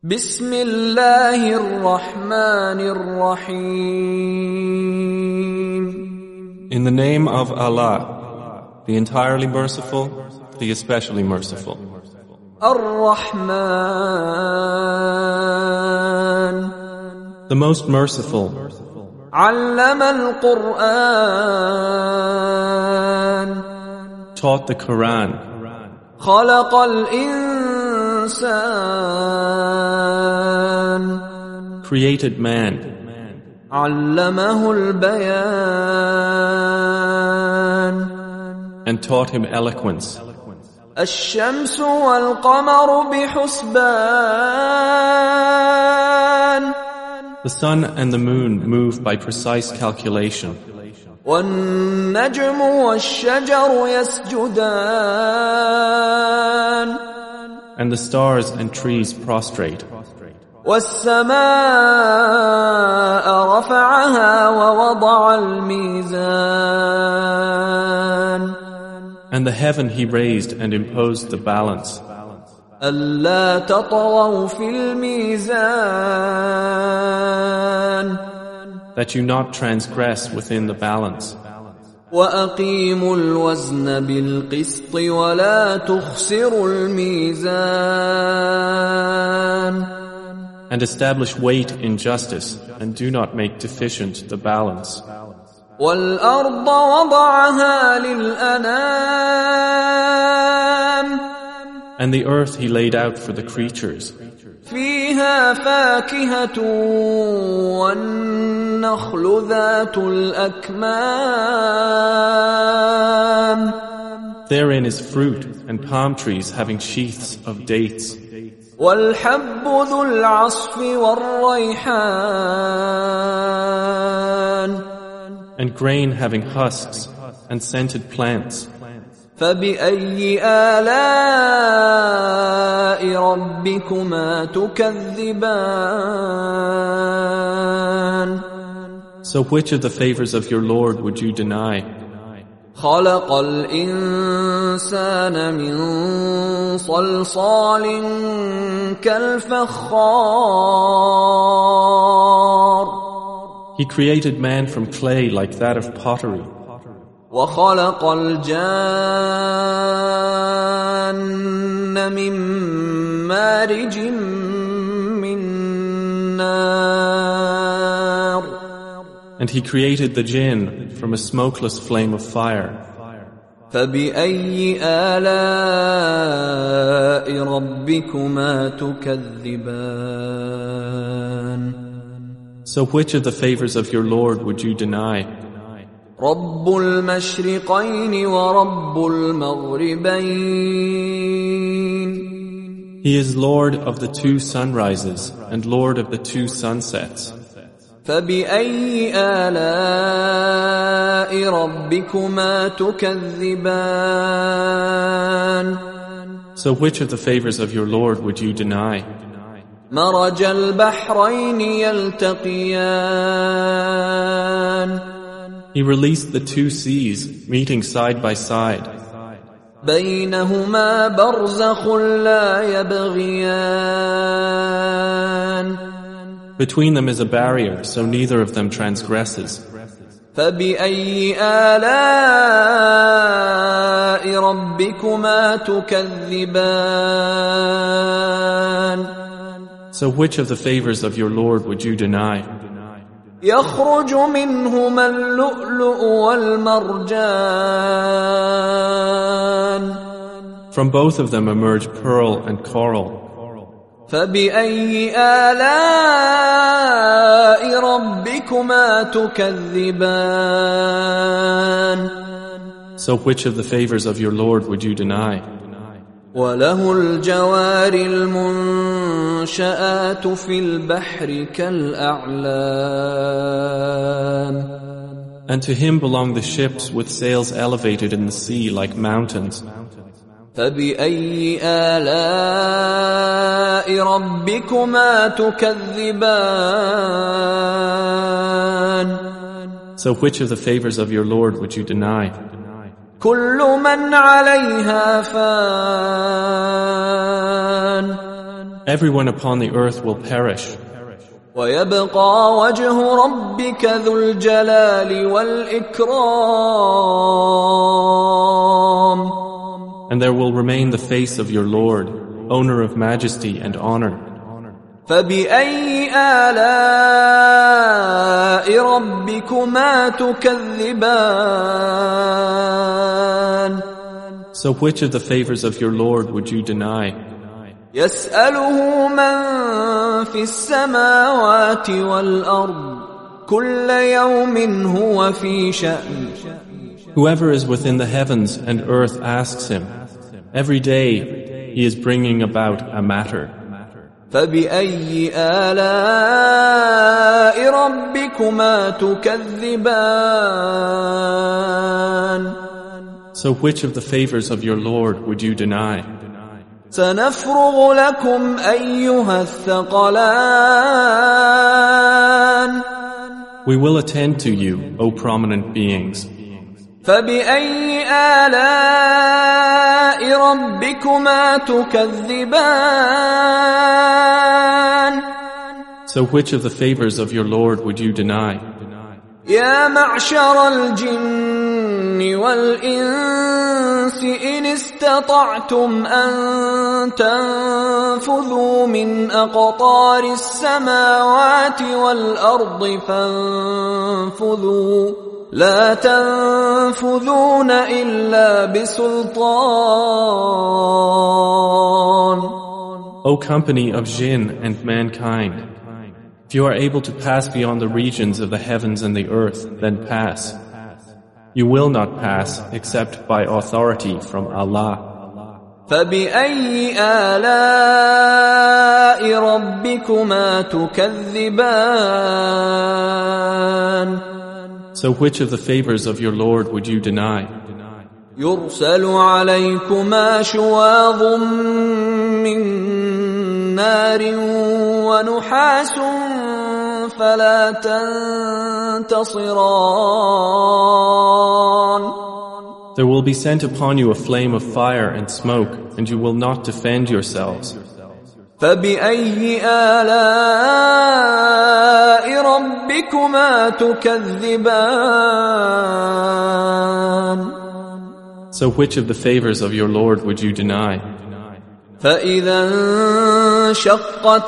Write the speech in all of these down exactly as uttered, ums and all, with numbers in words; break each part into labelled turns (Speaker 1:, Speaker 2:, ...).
Speaker 1: بسم الله الرحمن الرحيم.
Speaker 2: In the name of Allah, the entirely merciful, the especially merciful.
Speaker 1: الرحمن
Speaker 2: The most merciful.
Speaker 1: علم القرآن
Speaker 2: Taught the Quran.
Speaker 1: خلق الإنسان
Speaker 2: Created man.
Speaker 1: علمه البيان
Speaker 2: And taught him eloquence.
Speaker 1: الشمس والقمر بحسبان
Speaker 2: The sun and the moon move by precise calculation.
Speaker 1: والنجم والشجر يسجدان
Speaker 2: And the stars and trees prostrate.
Speaker 1: والسماء رفعها ووضع الميزان
Speaker 2: And the heaven he raised and imposed the balance.
Speaker 1: ألا تطغوا في الميزان
Speaker 2: That you not transgress within the balance.
Speaker 1: وأقيموا الوزن بالقسط ولا تخسروا الميزان
Speaker 2: And establish weight in justice, and do not make deficient the balance.
Speaker 1: والأرض وضعها للأنام
Speaker 2: And the earth he laid out for the creatures.
Speaker 1: فيها فاكهة والنخل ذات الأكمام
Speaker 2: Therein is fruit and palm trees having sheaths of dates.
Speaker 1: والحب ذو العصف والريحان
Speaker 2: And grain having husks and scented plants.
Speaker 1: فبأي آلاء ربكما تكذبان
Speaker 2: So which of the favors of your Lord would you deny?
Speaker 1: خلق الإنسان من صلصال كالفخار
Speaker 2: He created man from clay like that of pottery.
Speaker 1: وخلق الجان من مارج من نار
Speaker 2: And he created the jinn from a smokeless flame of fire.
Speaker 1: فبأي آلاء ربكما تكذبان
Speaker 2: So which of the favors of your Lord would you deny?
Speaker 1: رب المشرقين ورب المغربين
Speaker 2: He is Lord of the two sunrises and Lord of the two sunsets.
Speaker 1: فبأي آلاء ربكما تكذبان
Speaker 2: So which of the favors of your Lord would you deny?
Speaker 1: مرج البحرين يلتقيان
Speaker 2: He released the two seas, meeting side by side.
Speaker 1: بينهما برزخ لا يبغيان
Speaker 2: Between them is a barrier, so neither of them transgresses.
Speaker 1: فبأي آلاء ربكما تكذبان
Speaker 2: So which of the favors of your Lord would you deny?
Speaker 1: يخرج منهما اللؤلؤ والمرجان
Speaker 2: From both of them emerge pearl and coral.
Speaker 1: فبأي آلاء ربكما تكذبان
Speaker 2: So which of the favors of your Lord would you deny?
Speaker 1: وله الجوار المنشآت في البحر كالأعلام
Speaker 2: And to him belong the ships with sails elevated in the sea like mountains.
Speaker 1: فبأي آلاء ربكما تكذبان
Speaker 2: So which of the favors of your Lord would you deny?
Speaker 1: كل من عليها فان
Speaker 2: Everyone upon the earth will perish,
Speaker 1: ويبقى وجه ربك ذو الجلال والإكرام.
Speaker 2: and there will remain the face of your Lord, owner of majesty and honor.
Speaker 1: فبأي آلاء ربكما تكذبان.
Speaker 2: So which of the favors of your Lord would you deny?
Speaker 1: يسأله من في السماوات والأرض كل يوم هو في شأن.
Speaker 2: Whoever is within the heavens and earth asks him. Every day he is bringing about a matter.
Speaker 1: فبأي آلاء ربكما تكذبان.
Speaker 2: So which of the favors of your Lord would you deny?
Speaker 1: سنفرغ لكم أيها الثقلان.
Speaker 2: We will attend to you, O prominent beings.
Speaker 1: فبأي آلاء ربكما تكذبان.
Speaker 2: So which of the favors of your Lord would you deny?
Speaker 1: يا معشر الجن والإنس إن استطعتم أن تنفذوا من أقطار السماوات والأرض فانفذوا لا تنفذون إلا بسلطان.
Speaker 2: O company of jinn and mankind, if you are able to pass beyond the regions of the heavens and the earth, then pass. You will not pass except by authority from Allah.
Speaker 1: فبأي آلاء ربكما تكذبان.
Speaker 2: So which of the favors of your Lord would you deny?
Speaker 1: يرسل عليكما شواظ من نار ونحاس فلا تنتصران.
Speaker 2: There will be sent upon you a flame of fire and smoke, and you will not defend yourselves.
Speaker 1: فبأي آلاء ربكما تكذبان.
Speaker 2: So which of the favors of your Lord would you deny?
Speaker 1: فإذا انشقت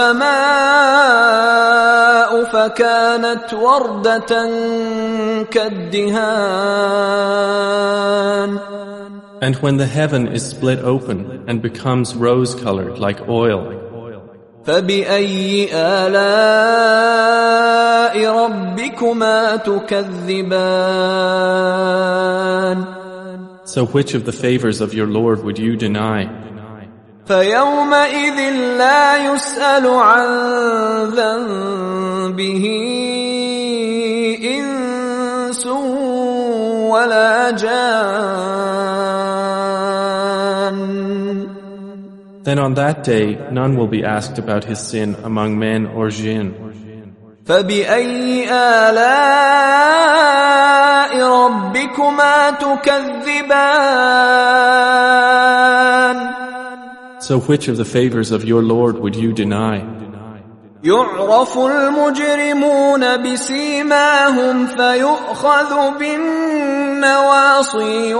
Speaker 1: السماء فكانت وردة كالدهان.
Speaker 2: And when the heaven is split open and becomes rose-colored like oil,
Speaker 1: فبأي آلاء ربكما تكذبان.
Speaker 2: So which of the favors of your Lord would you deny?
Speaker 1: فيومئذ لا يسأل عن ذنبه إنس ولا جان.
Speaker 2: Then on that day, none will be asked about his sin among men or jinn.
Speaker 1: فبأي آلاء ربكما تكذبان.
Speaker 2: So which of the favors of your Lord would you deny?
Speaker 1: يعرف المجرمون بسيماهم فيؤخذ بالنواصي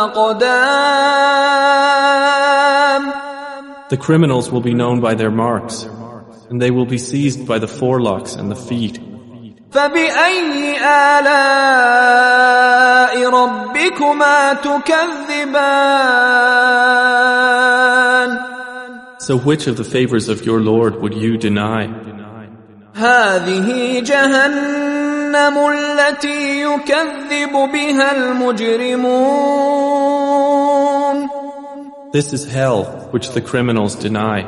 Speaker 1: والأقدام.
Speaker 2: The criminals will be known by their marks, and they will be seized by the forelocks and the feet.
Speaker 1: فبأي آلاء ربكما تكذبان.
Speaker 2: So which of the favors of your Lord would you deny?
Speaker 1: هذه جهنم التي يكذب بها المجرمون.
Speaker 2: This is hell which the criminals deny.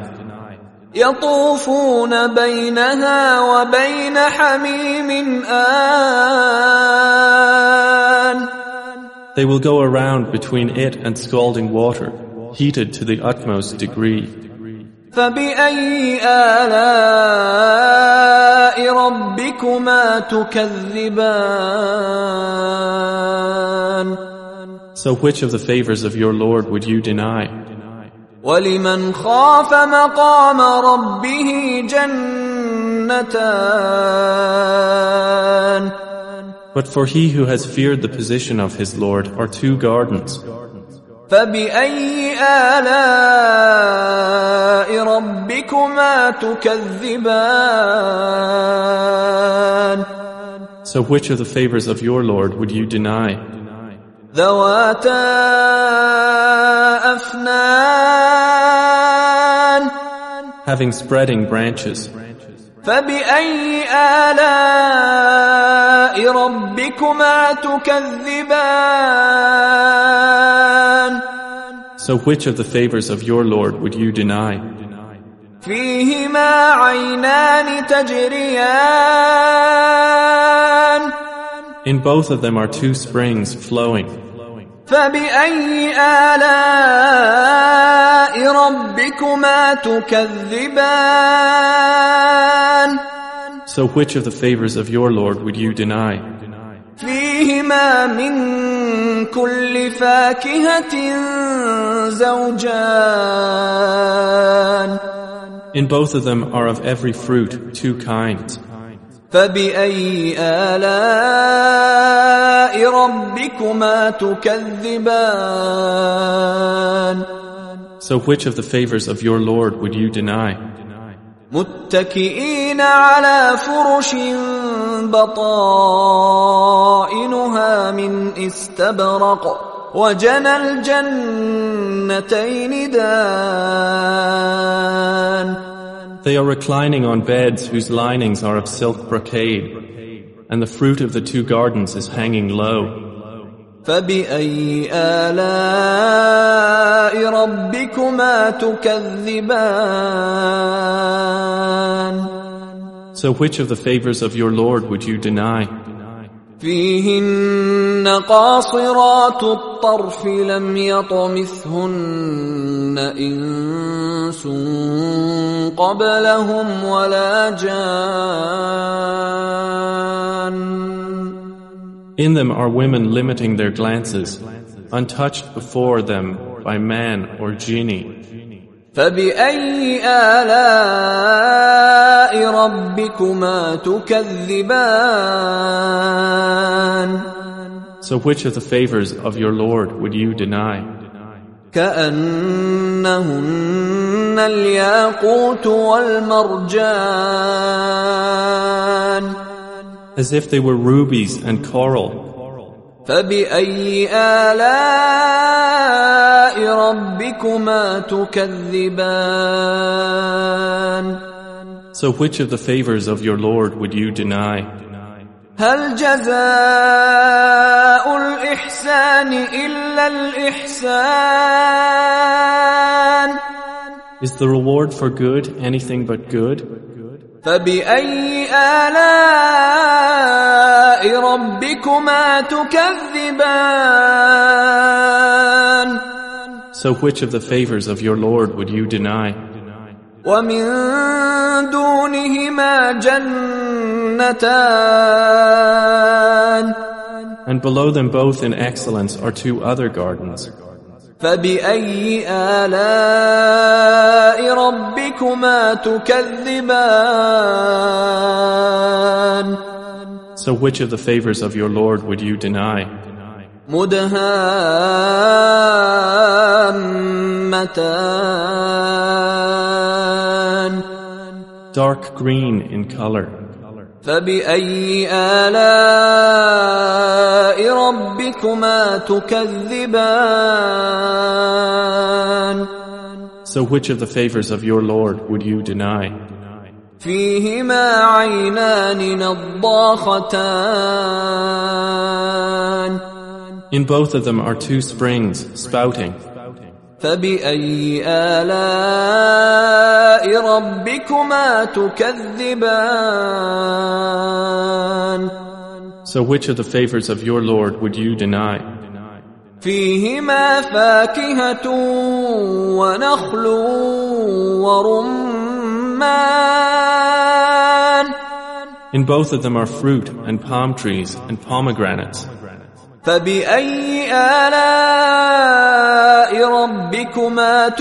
Speaker 1: يطوفون بينها وبين حميم آن.
Speaker 2: They will go around between it and scalding water, heated to the utmost degree.
Speaker 1: فبأي آلاء ربكما تكذبان.
Speaker 2: So which of the favors of your Lord would you deny?
Speaker 1: ولمن خاف مقام ربه جنتان.
Speaker 2: But for he who has feared the position of his Lord are two gardens.
Speaker 1: فبأي آلاء ربكما تكذبان.
Speaker 2: So which of the favors of your Lord would you deny?
Speaker 1: ذواتا أفنان.
Speaker 2: Having spreading branches.
Speaker 1: فبأي آلاء ربكما تكذبان.
Speaker 2: So which of the favors of your Lord would you deny?
Speaker 1: فيهما عينان تجريان.
Speaker 2: In both of them are two springs flowing.
Speaker 1: فبأي آلاء ربكما تكذبان.
Speaker 2: So which of the favors of your Lord would you deny?
Speaker 1: فيهما من كل فاكهة زوجان.
Speaker 2: In both of them are of every fruit two kinds.
Speaker 1: فبأي آلاء ربكما تكذبان.
Speaker 2: So which of the favors of your Lord would you deny?
Speaker 1: متكئين على فرش بطائنها من استبرق وجنى الجنتين دان.
Speaker 2: They are reclining on beds whose linings are of silk brocade, and the fruit of the two gardens is hanging low.
Speaker 1: فبأي آلاء ربكما تكذبان.
Speaker 2: So which of the favors of your Lord would you deny?
Speaker 1: فيهن قاصرات الطرف لم يطمثهن إنس قبلهم ولا جان.
Speaker 2: In them are women limiting their glances, untouched before them by man or genie.
Speaker 1: فبأي آلاء ربكما تكذبان.
Speaker 2: So which of the favors of your Lord would you deny?
Speaker 1: كأنهن الياقوت والمرجان.
Speaker 2: As if they were rubies and coral.
Speaker 1: فبأي آلاء ربكما تكذبان.
Speaker 2: So which of the favors of your Lord would you deny?
Speaker 1: هل جزاء الإحسان إلا الإحسان.
Speaker 2: Is the reward for good anything but good?
Speaker 1: فبأي آلاء ربكما تكذبان.
Speaker 2: So which of the favors of your Lord would you deny?
Speaker 1: ومن دونهما جنتان.
Speaker 2: And below them both in excellence are two other gardens.
Speaker 1: فبأي آلاء ربكما تكذبان.
Speaker 2: So which of the favors of your Lord would you deny?
Speaker 1: مدهامتان.
Speaker 2: Dark green in color.
Speaker 1: فبأي آلاء ربكما تكذبان.
Speaker 2: So which of the favors of your Lord would you deny?
Speaker 1: فيهما عينان نضاختان.
Speaker 2: In both of them are two springs spouting.
Speaker 1: فبأي آلاء ربكما تكذبان.
Speaker 2: So which of the favors of your Lord would you deny?
Speaker 1: فيهما فاكهة ونخل ورمان.
Speaker 2: In both of them are fruit and palm trees and pomegranates.
Speaker 1: فبأي آلاء ربكما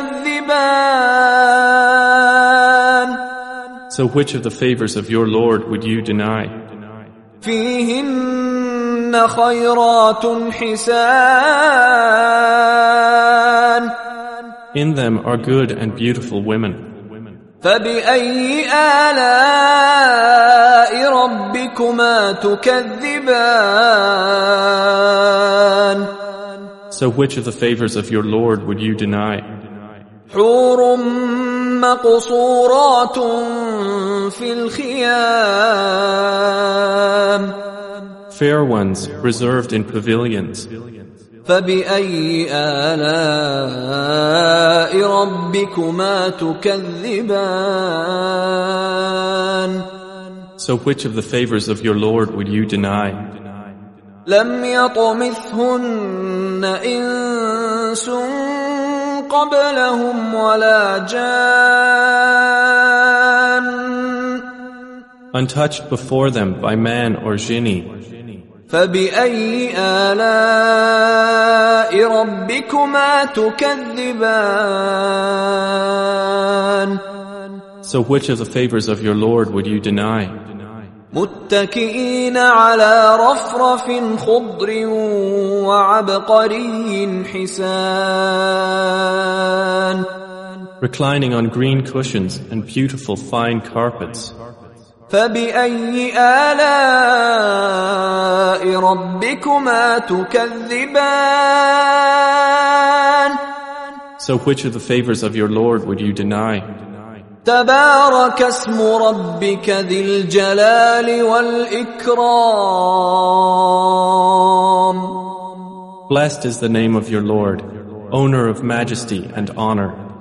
Speaker 1: تكذبان
Speaker 2: So which of the favors of your Lord would you deny?
Speaker 1: فيهن خيرات حسان
Speaker 2: In them are good and beautiful women.
Speaker 1: فبأي آلاء ربكما تكذبان
Speaker 2: So which of the favors of your Lord would you deny?
Speaker 1: حور مقصورات في الخيام
Speaker 2: Fair ones reserved in pavilions.
Speaker 1: فبأي آلاء ربكما تكذبان
Speaker 2: So which of the favors of your Lord would you deny?
Speaker 1: لم يطمثهن إنس قبلهم ولا جان
Speaker 2: Untouched before them by man or jinni.
Speaker 1: فبأي آلاء ربكما تكذبان
Speaker 2: So which of the favors of your Lord would you deny?
Speaker 1: متكئين على رفرف خضر وعبقري حسان
Speaker 2: Reclining on green cushions and beautiful fine carpets.
Speaker 1: فبأي آلاء ربكما تكذبان
Speaker 3: So which of the favors of your Lord would you deny?
Speaker 1: تبارك اسم ربك ذي الجلال والإكرام
Speaker 2: Blessed is the name of your Lord, owner of majesty and honor.